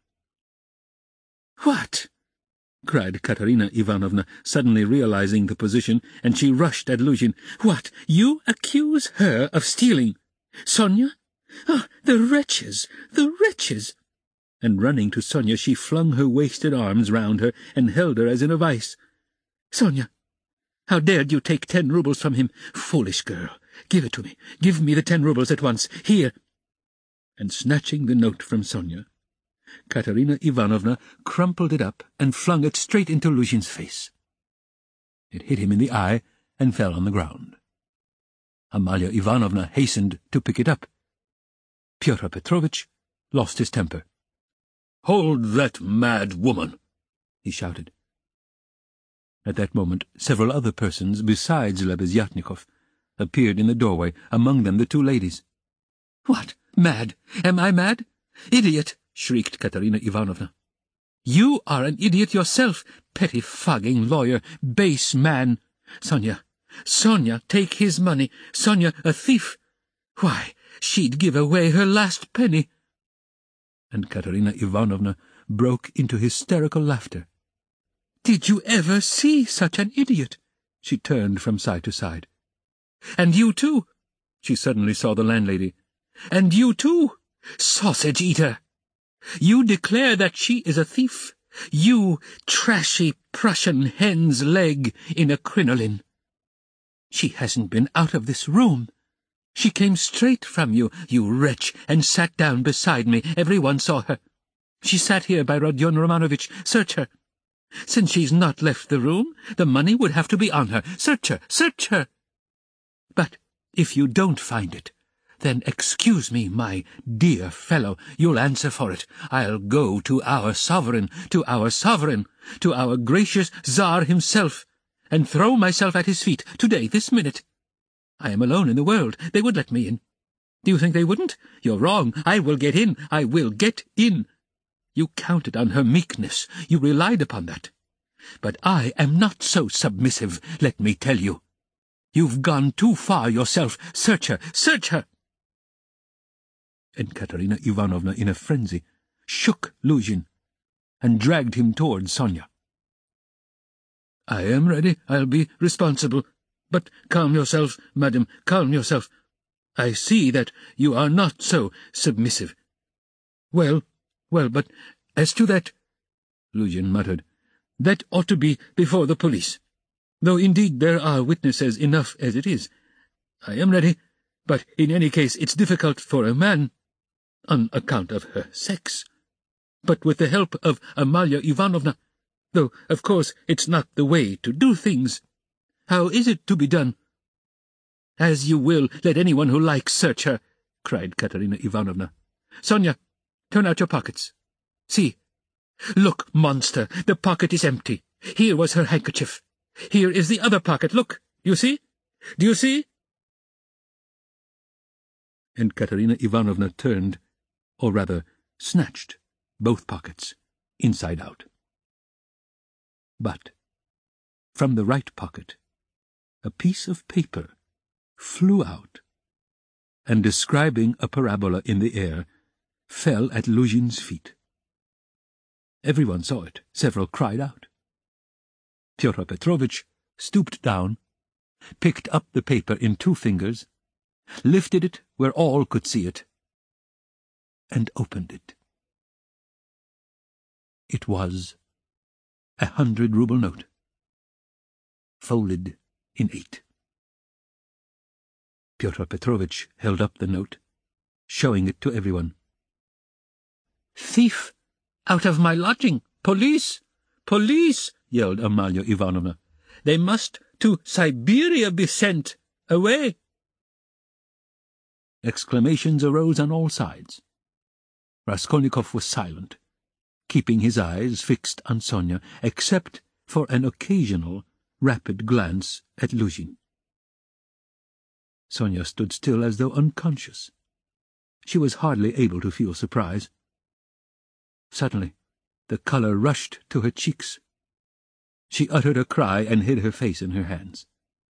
"What?" cried Katerina Ivanovna, suddenly realizing the position, and she rushed at Luzhin. "What? You accuse her of stealing? Sonia? Ah, the wretches, the wretches!" And running to Sonia, she flung her wasted arms round her and held her as in a vice. "Sonia, how dared you take ten roubles from him? Foolish girl! Give it to me. Give me the ten roubles at once. Here!" And snatching the note from Sonia, Katerina Ivanovna crumpled it up and flung it straight into Luzhin's face. It hit him in the eye and fell on the ground. Amalia Ivanovna hastened to pick it up. Pyotr Petrovitch lost his temper. "Hold that mad woman!" he shouted. At that moment several other persons besides Lebeziatnikov appeared in the doorway, among them the two ladies. "What? Mad? Am I mad? Idiot!" shrieked Katerina Ivanovna. "You are an idiot yourself, pettifogging lawyer, base man. Sonia, Sonia, take his money. Sonia, a thief. Why, she'd give away her last penny." And Katerina Ivanovna broke into hysterical laughter. "Did you ever see such an idiot?" She turned from side to side. "And you too," she suddenly saw the landlady. "And you too, sausage-eater. You declare that she is a thief, you trashy Prussian hen's leg in a crinoline. She hasn't been out of this room. She came straight from you, you wretch, and sat down beside me. Everyone saw her. She sat here by Rodion Romanovitch. Search her. Since she's not left the room, the money would have to be on her. Search her, search her. But if you don't find it, then excuse me, my dear fellow, you'll answer for it. I'll go to our sovereign, to our sovereign, to our gracious Tsar himself, and throw myself at his feet, today, this minute. I am alone in the world. They would let me in. Do you think they wouldn't? You're wrong. I will get in. I will get in. You counted on her meekness. You relied upon that. But I am not so submissive, let me tell you. You've gone too far yourself. Search her, search her." And Katerina Ivanovna, in a frenzy, shook Luzhin and dragged him towards Sonia. "I am ready. I'll be responsible. But calm yourself, madam, calm yourself. I see that you are not so submissive. Well, well, but as to that," Luzhin muttered, "that ought to be before the police, though indeed there are witnesses enough as it is. I am ready, but in any case it's difficult for a man, on account of her sex. But with the help of Amalia Ivanovna, though, of course, it's not the way to do things. How is it to be done?" "As you will. Let anyone who likes search her," cried Katerina Ivanovna. "Sonia, turn out your pockets. See. Look, monster, the pocket is empty. Here was her handkerchief. Here is the other pocket. Look. Do you see? Do you see?" And Katerina Ivanovna turned, or rather snatched, both pockets, inside out. But from the right pocket a piece of paper flew out, and describing a parabola in the air, fell at Luzhin's feet. Everyone saw it. Several cried out. Pyotr Petrovitch stooped down, picked up the paper in two fingers, lifted it where all could see it, and opened it. It was a hundred-rouble note, folded in eight. Pyotr Petrovitch held up the note, showing it to everyone. "Thief! Out of my lodging! Police! Police!" yelled Amalia Ivanovna. "They must to Siberia be sent. Away!" Exclamations arose on all sides. Raskolnikov was silent, keeping his eyes fixed on Sonia, except for an occasional, rapid glance at Luzhin. Sonia stood still as though unconscious. She was hardly able to feel surprise. Suddenly, the colour rushed to her cheeks. She uttered a cry and hid her face in her hands.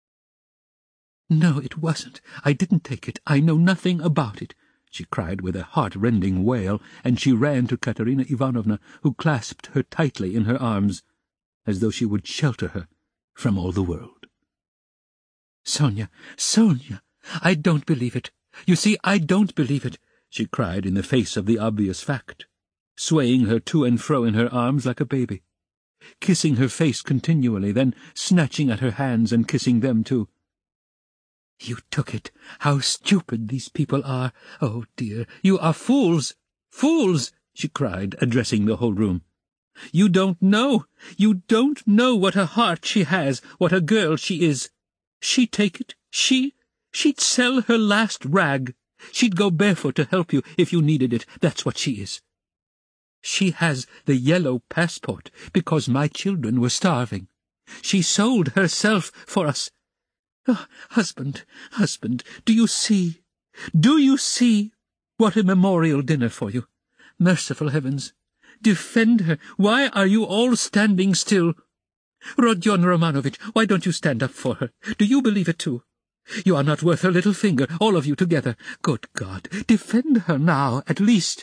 "No, it wasn't. I didn't take it. I know nothing about it," she cried with a heart-rending wail, and she ran to Katerina Ivanovna, who clasped her tightly in her arms, as though she would shelter her from all the world. "Sonia, Sonia, I don't believe it. You see, I don't believe it," she cried in the face of the obvious fact, swaying her to and fro in her arms like a baby, kissing her face continually, then snatching at her hands and kissing them too. "You took it. How stupid these people are! Oh, dear, you are fools! Fools!" she cried, addressing the whole room. "You don't know! You don't know what a heart she has, what a girl she is! She'd take it, she! She'd sell her last rag! She'd go barefoot to help you if you needed it, that's what she is! She has the yellow passport because my children were starving. She sold herself for us. Oh, husband, husband, do you see, do you see what a memorial dinner for you? Merciful heavens! Defend her! Why are you all standing still? Rodion Romanovitch, why don't you stand up for her? Do you believe it too? You are not worth a little finger, all of you together. Good God, defend her now, at least."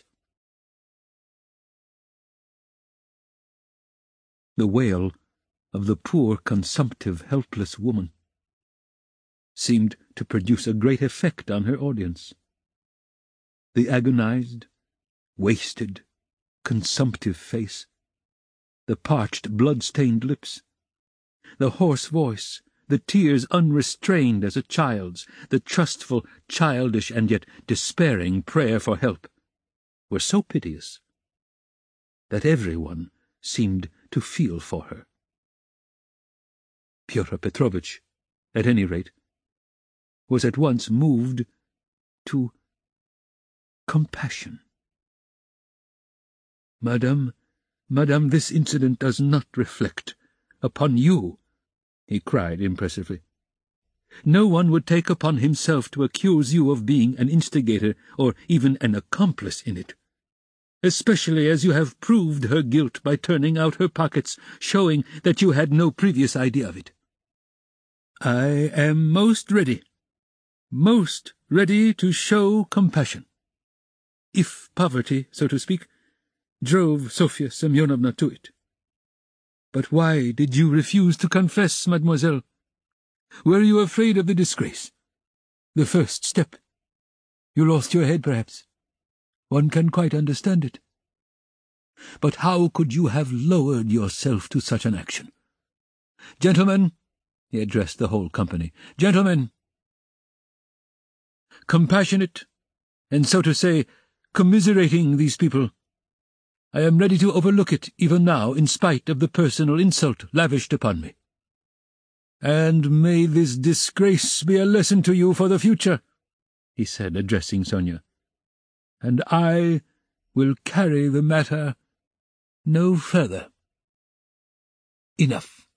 The wail of the poor, consumptive, helpless woman seemed to produce a great effect on her audience. The agonized, wasted, consumptive face, the parched, blood-stained lips, the hoarse voice, the tears unrestrained as a child's, the trustful, childish, and yet despairing prayer for help, were so piteous that everyone seemed to feel for her. Pyotr Petrovitch, at any rate, was at once moved to compassion. "Madame, Madame, this incident does not reflect upon you," he cried impressively. "No one would take upon himself to accuse you of being an instigator or even an accomplice in it, especially as you have proved her guilt by turning out her pockets, showing that you had no previous idea of it. I am most ready, most ready to show compassion, if poverty, so to speak, drove Sofya Semyonovna to it. But why did you refuse to confess, mademoiselle? Were you afraid of the disgrace? The first step? You lost your head, perhaps. One can quite understand it. But how could you have lowered yourself to such an action? Gentlemen," he addressed the whole company, "gentlemen, compassionate, and so to say, commiserating these people, I am ready to overlook it even now in spite of the personal insult lavished upon me. And may this disgrace be a lesson to you for the future," he said, addressing Sonia. "And I will carry the matter no further. Enough."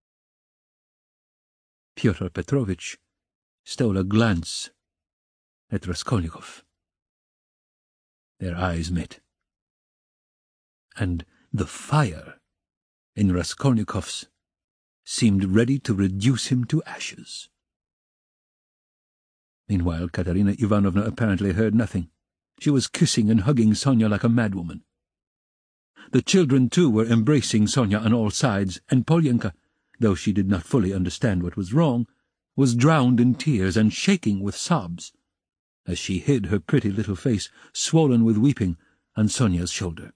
Pyotr Petrovitch stole a glance at Raskolnikov. Their eyes met, and the fire in Raskolnikov's seemed ready to reduce him to ashes. Meanwhile, Katerina Ivanovna apparently heard nothing. She was kissing and hugging Sonia like a madwoman. The children, too, were embracing Sonia on all sides, and Polyenka, though she did not fully understand what was wrong, was drowned in tears and shaking with sobs, as she hid her pretty little face, swollen with weeping, on Sonia's shoulder.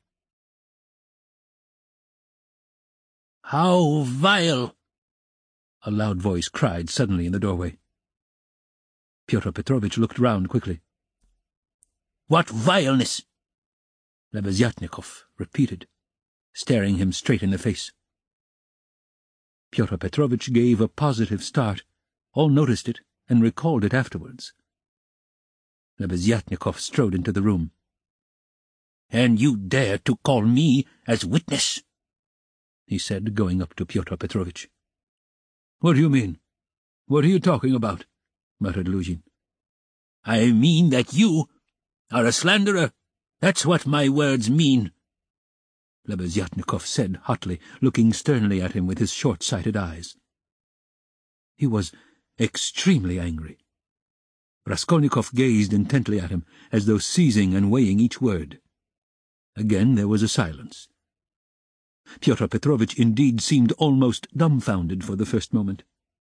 "How vile!" a loud voice cried suddenly in the doorway. Pyotr Petrovitch looked round quickly. "What vileness?" Lebeziatnikov repeated, staring him straight in the face. Pyotr Petrovitch gave a positive start. All noticed it and recalled it afterwards. Lebeziatnikov strode into the room. "And you dare to call me as witness?" he said, going up to Pyotr Petrovitch. What do you mean? What are you talking about? Muttered Luzhin. I mean that you are a slanderer. That's what my words mean, Lebeziatnikov said hotly, looking sternly at him with his short-sighted eyes. He was extremely angry. Raskolnikov gazed intently at him, as though seizing and weighing each word. Again there was a silence. Pyotr Petrovitch indeed seemed almost dumbfounded for the first moment.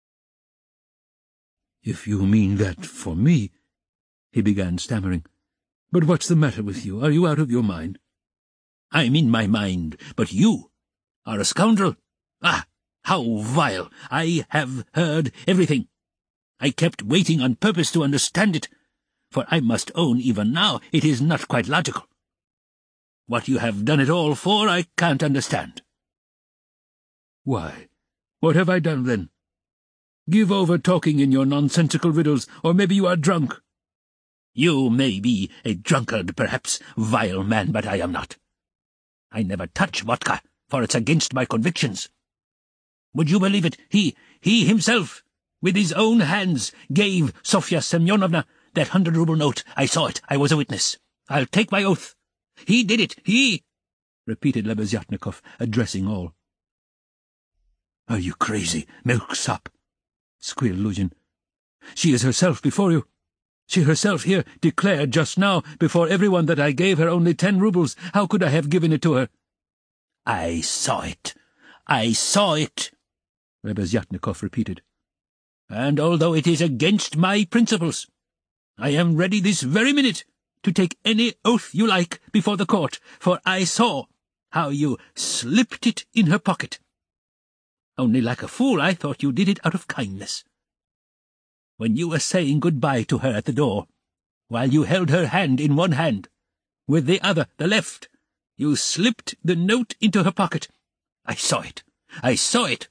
"If you mean that for me," he began, stammering. "But what's the matter with you? Are you out of your mind?" "I'm in my mind, but you are a scoundrel. Ah, how vile! I have heard everything. I kept waiting on purpose to understand it, for I must own even now it is not quite logical. What you have done it all for I can't understand." "Why, what have I done, then? Give over talking in your nonsensical riddles, or maybe you are drunk." "You may be a drunkard, perhaps, vile man, but I am not. I never touch vodka, for it's against my convictions. Would you believe it? He, he himself, with his own hands, gave Sofya Semyonovna that hundred-rouble note. I saw it. I was a witness. I'll take my oath. He did it. He," repeated Lebeziatnikov, addressing all. "Are you crazy, milksop?" squealed Luzhin. "She is herself before you. She herself here declared just now before everyone that I gave her only ten roubles. How could I have given it to her?" "I saw it. I saw it," Lebeziatnikov repeated. "And although it is against my principles, I am ready this very minute to take any oath you like before the court, for I saw how you slipped it in her pocket. Only like a fool I thought you did it out of kindness. When you were saying good-bye to her at the door, while you held her hand in one hand, with the other, the left, you slipped the note into her pocket. I saw it. I saw it."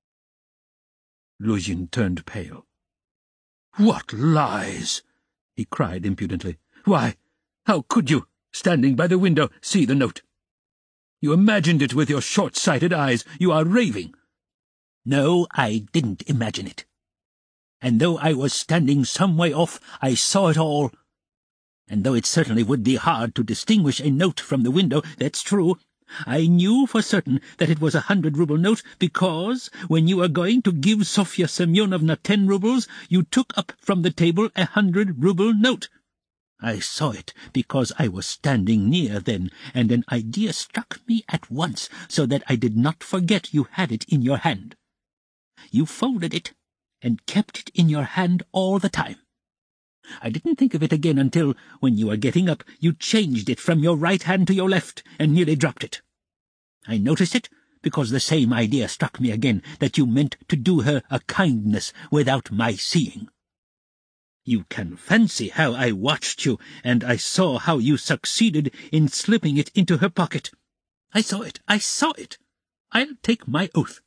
Luzhin turned pale. "What lies!" he cried impudently. "Why, how could you, standing by the window, see the note? You imagined it with your short-sighted eyes. You are raving." "No, I didn't imagine it. And though I was standing some way off, I saw it all. And though it certainly would be hard to distinguish a note from the window, that's true, I knew for certain that it was a hundred-rouble note, because, when you were going to give Sofya Semyonovna ten roubles, you took up from the table a hundred-rouble note. I saw it because I was standing near then, and an idea struck me at once, so that I did not forget you had it in your hand. You folded it, and kept it in your hand all the time. I didn't think of it again until, when you were getting up, you changed it from your right hand to your left, and nearly dropped it. I noticed it because the same idea struck me again, that you meant to do her a kindness without my seeing. You can fancy how I watched you, and I saw how you succeeded in slipping it into her pocket. I saw it, I saw it. I'll take my oath."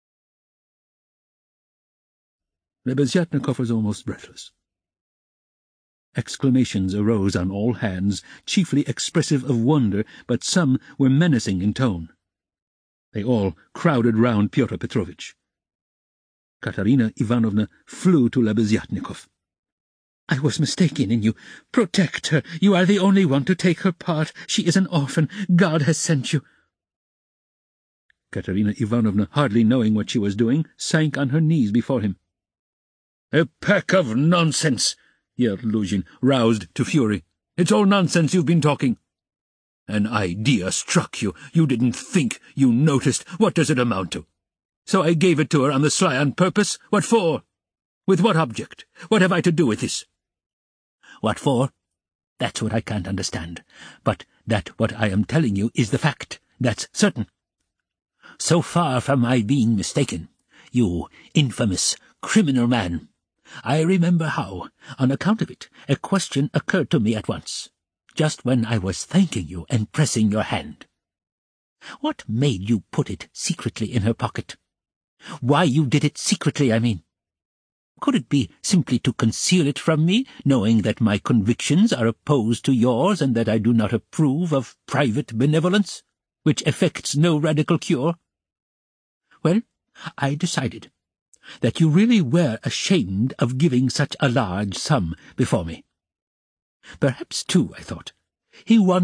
Lebeziatnikov was almost breathless. Exclamations arose on all hands, chiefly expressive of wonder, but some were menacing in tone. They all crowded round Pyotr Petrovitch. Katerina Ivanovna flew to Lebeziatnikov. "I was mistaken in you. Protect her. You are the only one to take her part. She is an orphan. God has sent you." Katerina Ivanovna, hardly knowing what she was doing, sank on her knees before him. "A pack of nonsense!" yelled Luzhin, roused to fury. "It's all nonsense you've been talking. An idea struck you. You didn't think. You noticed. What does it amount to? So I gave it to her on the sly on purpose? What for? With what object? What have I to do with this?" "What for? That's what I can't understand. But that what I am telling you is the fact. That's certain. So far from my being mistaken, you infamous, criminal man, I remember how, on account of it, a question occurred to me at once, just when I was thanking you and pressing your hand. What made you put it secretly in her pocket? Why you did it secretly, I mean. Could it be simply to conceal it from me, knowing that my convictions are opposed to yours and that I do not approve of private benevolence, which effects no radical cure? Well, I decided, that you really were ashamed of giving such a large sum before me. Perhaps, too, I thought, he wanted